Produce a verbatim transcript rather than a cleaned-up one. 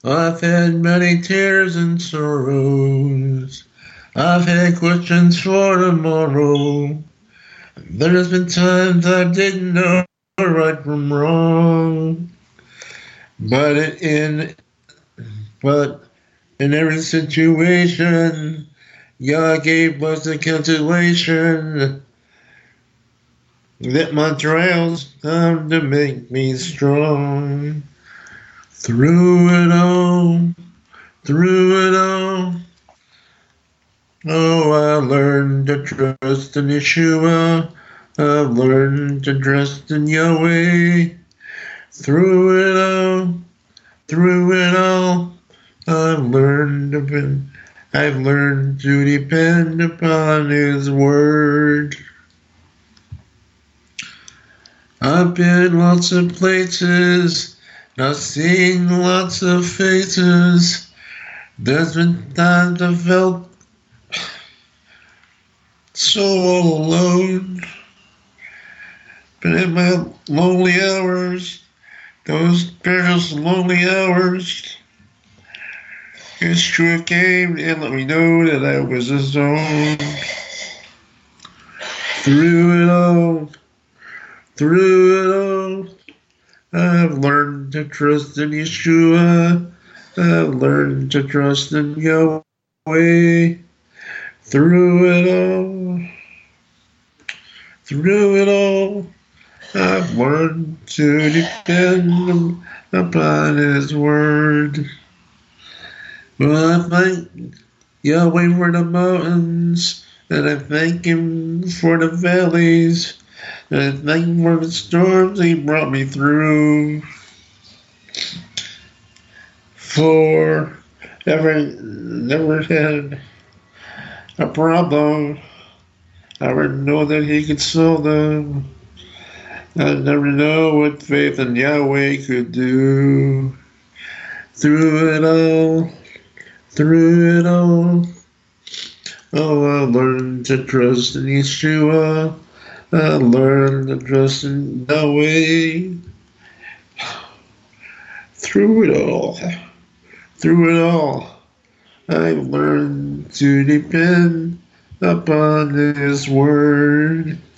I've had many tears and sorrows. I've had questions for tomorrow. There's been times I didn't know right from wrong. But in but in every situation, God gave us a consolation that my trials come to make me strong. Through it all, through it all, oh, I learned to trust in Yeshua. I've learned to trust in Yahweh. Through it all, through it all, I've learned to be, I've learned to depend upon His word. I've been lots of places, not seen lots of faces. There's been times I felt so all alone. But in my lonely hours, those precious lonely hours, Yeshua came and let me know that I was His own. Through it all, through it all, I've learned to trust in Yeshua. I've learned to trust in Yahweh. Through it all, through it all, I've learned to depend upon His word. Well, I thank Yahweh for the mountains, and I thank Him for the valleys, and I thank Him for the storms He brought me through. For ever, never had a problem, I would know that He could solve them. I never know what faith in Yahweh could do. Through it all, through it all, oh, I learned to trust in Yeshua. I learned to trust in Yahweh. Through it all, through it all, I've learned to depend upon His word.